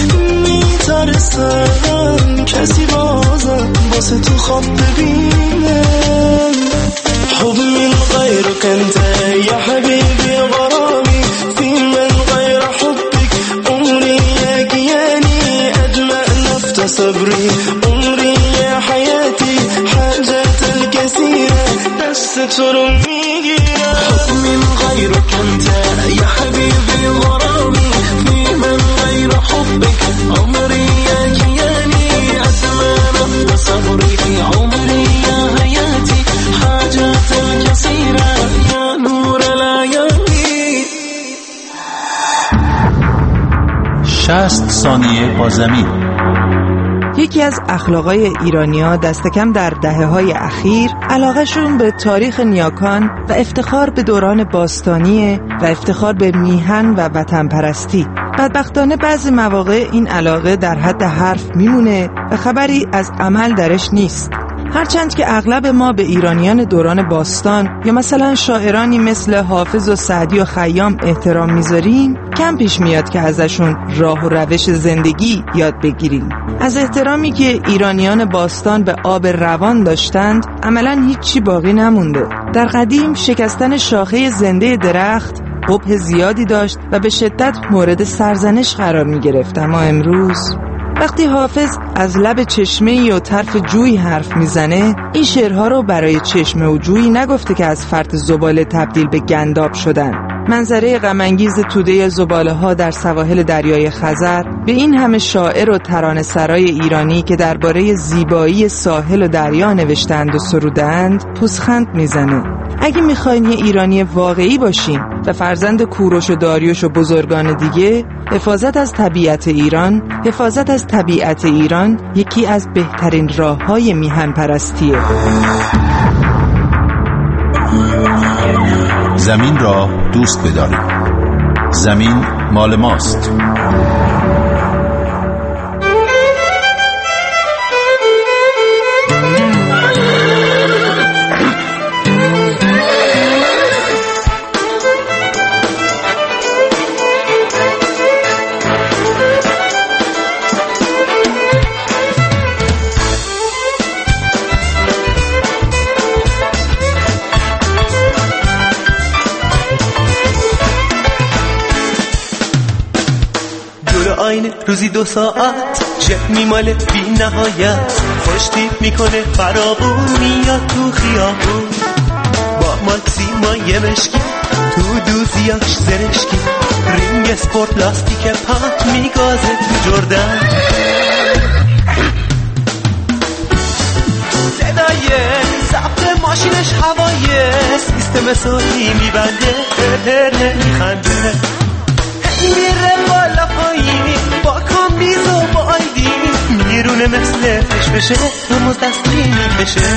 میترسم کسی بازم واسه تو خواب ببینه. حب من غيرك انت يا حبيبي غرامي، في من غير حبك عمري يا كياني، أجمع نفط صبري عمري يا حياتي، حاجات الكثيرة دست رو میگیره. حب من غيرك انت يا حبيبي غرامي، في من غير حبك عمري يا كياني، أجمع نفط صبري عمري يا حياتي، حاجات الكثيرة يا نور العياني. شصت ثانیه با زمین. یکی از اخلاقای ایرانی‌ها دست کم در دهه‌های اخیر علاقه‌شون به تاریخ نیاکان و افتخار به دوران باستانیه و افتخار به میهن و وطن پرستی. بدبختانه بعضی مواقع این علاقه در حد حرف میمونه و خبری از عمل درش نیست. هرچند که اغلب ما به ایرانیان دوران باستان یا مثلا شاعرانی مثل حافظ و سعدی و خیام احترام میذاریم، کم پیش میاد که ازشون راه و روش زندگی یاد بگیریم. از احترامی که ایرانیان باستان به آب روان داشتند عملاً هیچی باقی نمونده. در قدیم شکستن شاخه زنده درخت قبح زیادی داشت و به شدت مورد سرزنش قرار می گرفت. اما امروز وقتی حافظ از لب چشمه‌ای و طرف جوی حرف میزنه، این شعرها رو برای چشمه و جوی نگفته که از فرط زباله تبدیل به گنداب شدن. منظره غم‌انگیز توده زباله ها در سواحل دریای خزر به این همه شاعر و ترانه سرای ایرانی که درباره زیبایی ساحل و دریا نوشتند و سرودند پوزخند میزنه. اگه میخواین یه ایرانی واقعی باشین و فرزند کوروش و داریوش و بزرگان دیگه، حفاظت از طبیعت ایران، حفاظت از طبیعت ایران یکی از بهترین راه‌های میهن پرستیه. زمین را دوست بدارید. زمین مال ماست. روزی دو ساعت جه میماله بی نهایت، خوشتیپ میکنه فرابون میاد تو خیابون، با ماکسیما یه مشکی تو دوزیاش زرشکی، رینگ اسپورت لاستیک پات میگازه تو جردن، صدای ضبط ماشینش هوایه، سیستم صوتی میبنده پرپر میخنده، میره بالا پایین با کامبیز و با آیدی، میرونه مثل فش بشه ترمز دستی میکشه.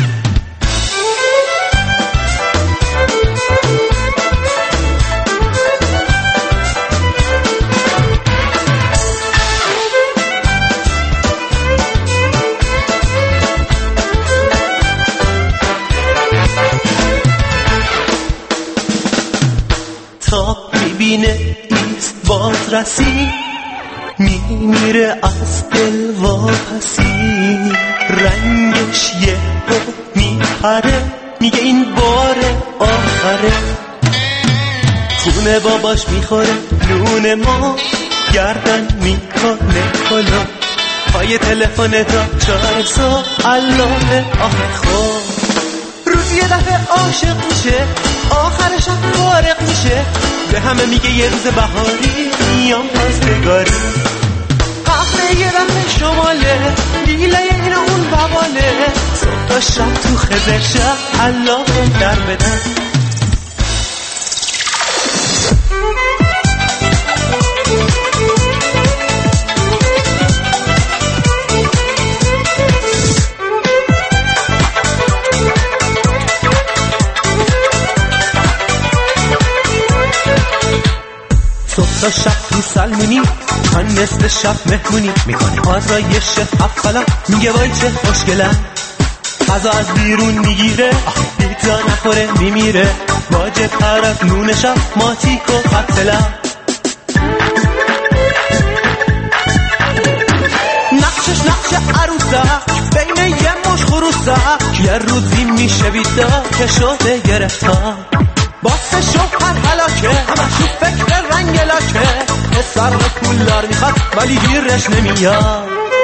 تا میبینه بازرسی میمیره از دل واپسی، رنگش یه رو میپره میگه این بار آخره، خونه باباش میخوره نون ما، گردن میکنه کلا پای تلفن تا چهار صبح علامه آخر خواب، روز یه دفعه عاشق میشه آخرش هم فارق میشه، به همه میگه یه روز بهاری میام پاسگاری، قهره یه دفعه شماله دیله این اون بواله، صبح تا شب تو خزر شب علافم در بدن. تا شب تو سلمونی، نصف شب مهمونی میکنه، آزایش افلا میگه وای چه خوشگلم، غذا از بیرون میگیره پیتزا نخوره میمیره، واجب تر از نون شب ماتیک و قتلم. نقشش نقش عروسک بین یه مش خروسک، یه روزی میشه بیدا که شده گرفتار، باسه شوهر حلاکه همش تو فکر رنگ لاکه، پسر پولدار میخواد ولی گیرش نمیاد.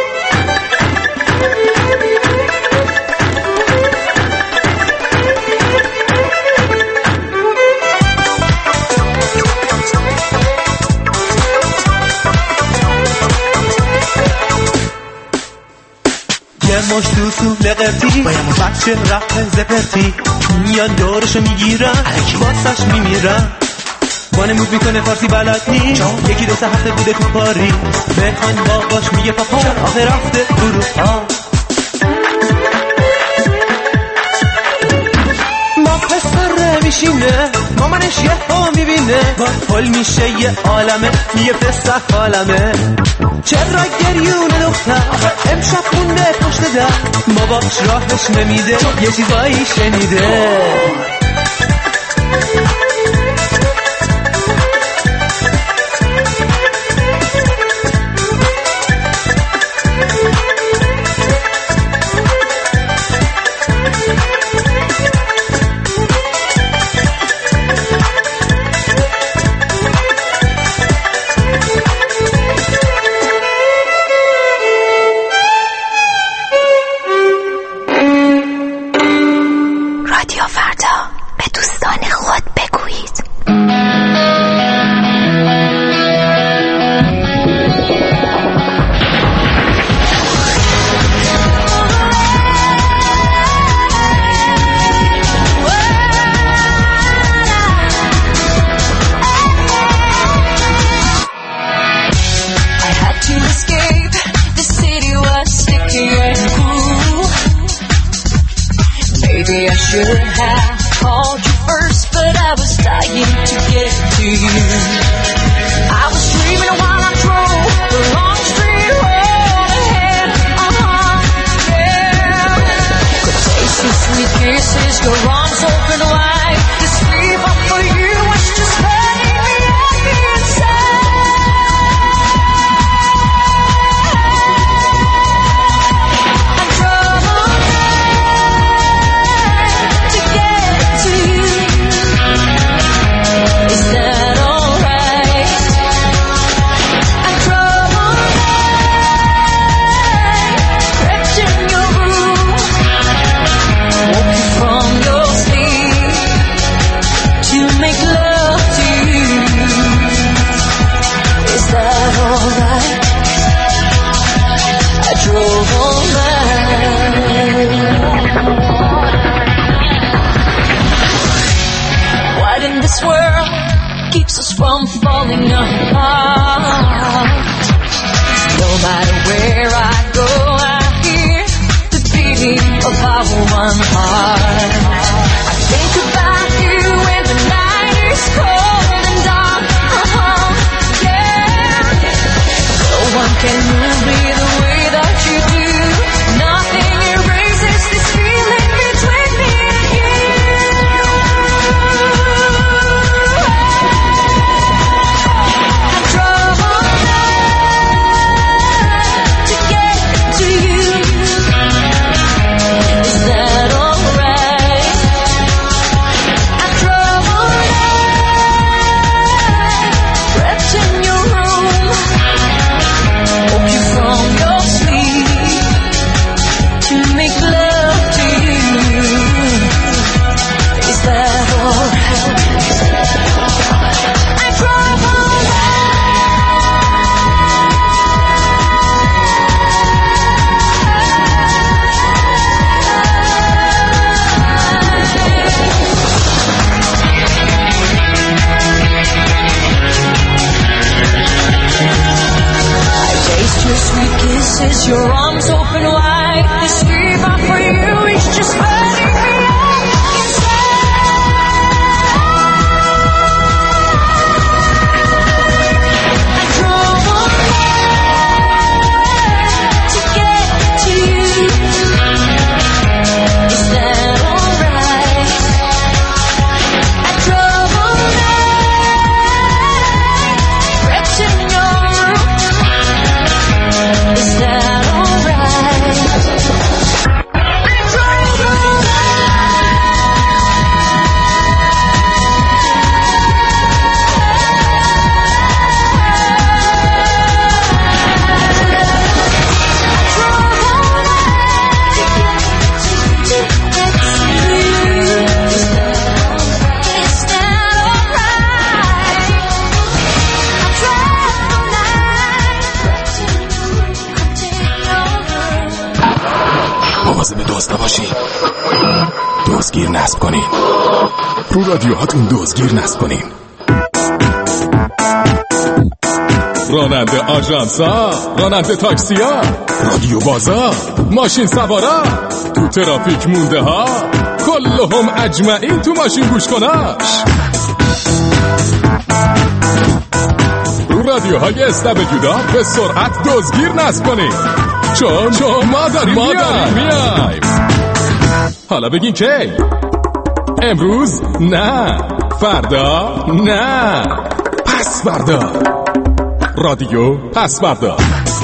یه مش تو سوله قرتی بچه رفت زپرتی، میان دورشو میگیرن واسش میمیرن، وانمود میکنه فارسی بلد نیست، یکی دو سه هفته بوده تو پاری، بخوان باباش میگه پاپا آخه رفته اروپا. ما پسر میشینه مامانش یه ها میبینه، با پل میشه یه عالمه، یه پسر عالمه، چرا گریونه دختر آخه امشب خونده پشت در، باباش راهش نمیده یه چیزایی شنیده. Your arms open wide, this fever for you is just burning me up inside. I drove away. مواظب دزد باشین. دزدگیر نصب کنین. رو رادیوهاتون دزدگیر نصب کنین. راننده آژانسا، راننده تاکسیا، رادیو بازا، ماشین سوارا، تو ترافیک مونده ها، کلهم اجمعین تو ماشین گوش کناش. رو رادیوهای استبجودا به سرعت دزدگیر نصب کنین، چون چون ما داریم ما داریم میایم. حالا بگین کی؟ امروز نه، فردا نه، پس فردا. رادیو پس فردا.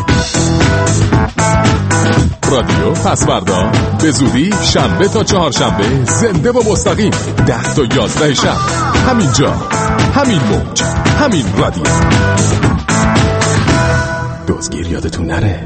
رادیو پس فردا به زودی شنبه تا چهارشنبه زنده و مستقیم ده تا یازده شب همینجا، همین موج، همین رادیو. دزدگیر یادتون نره.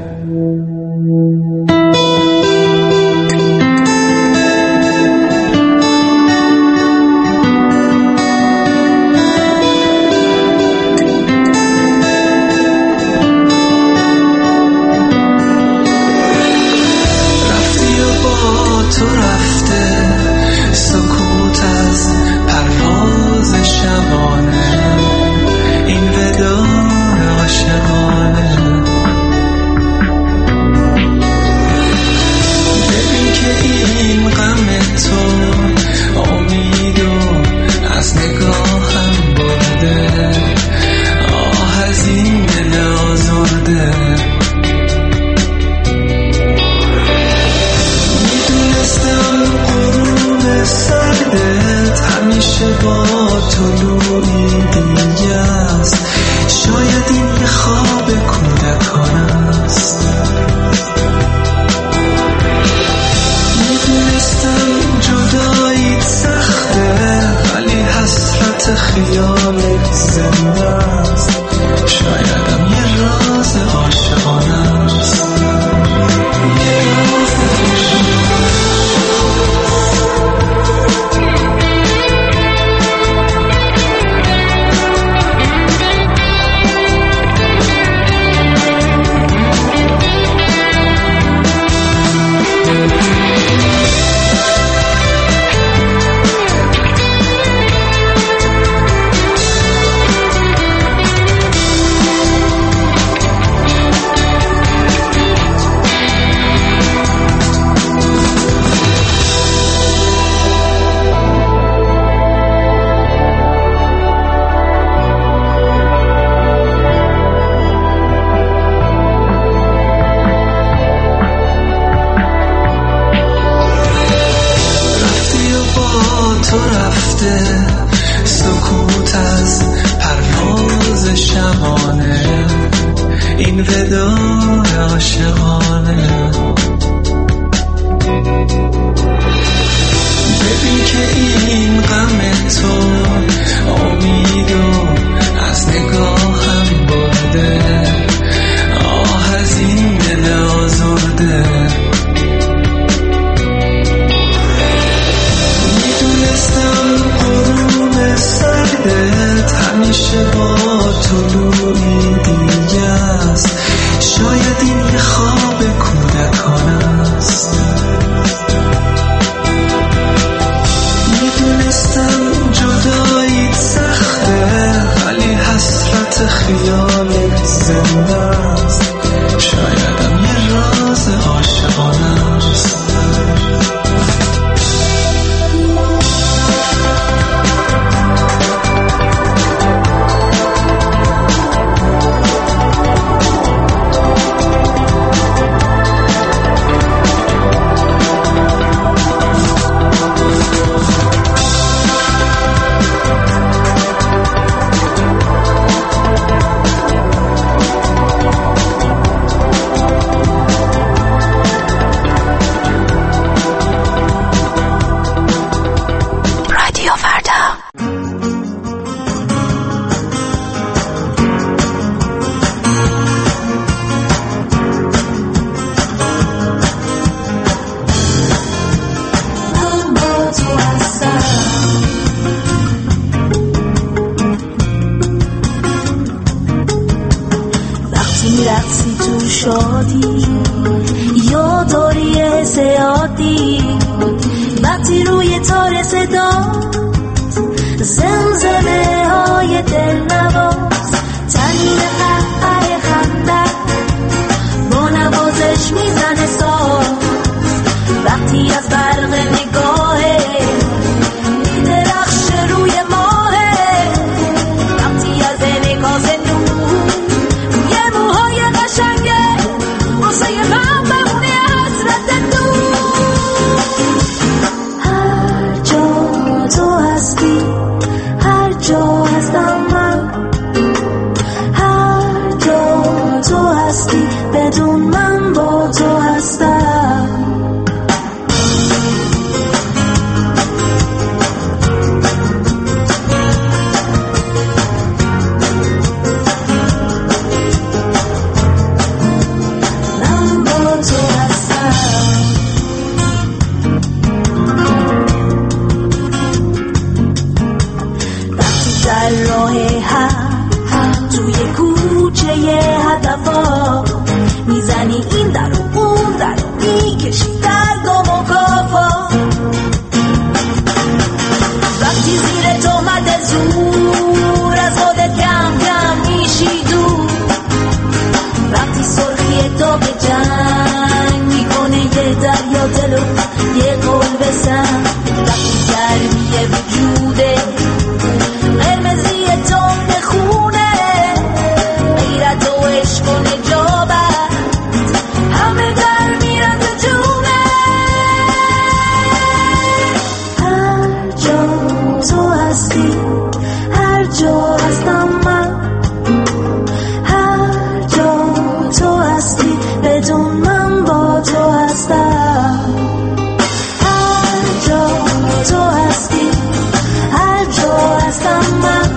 هستم، هر جا تو هستی، هر جا هستم من،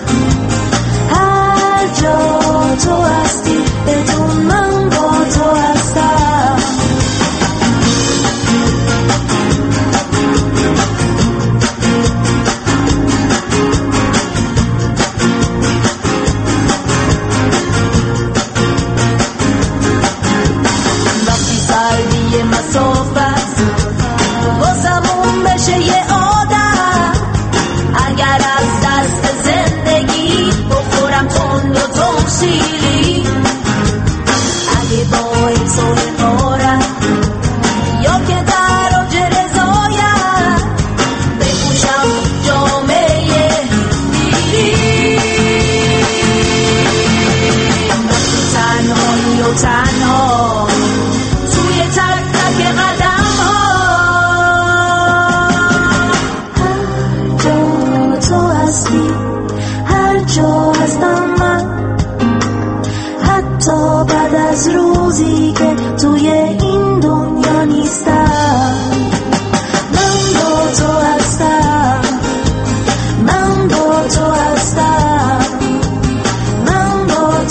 هر جا تو هستی بدون من با تو هستم. وقتی سردی مسافت واسمون بشه یه عادت، اگر از دست زندگی بخورم تند و تمثیلی، اگه با این صلح بارم یا که در اوج رضایت بپوشم جامعه بیری، وقتی تنهایی و تنها توی تک تک قدم ها، هر جا تو هستی، هر جا هستم من، حتی بعد از روزی که توی این دنیا نیستم.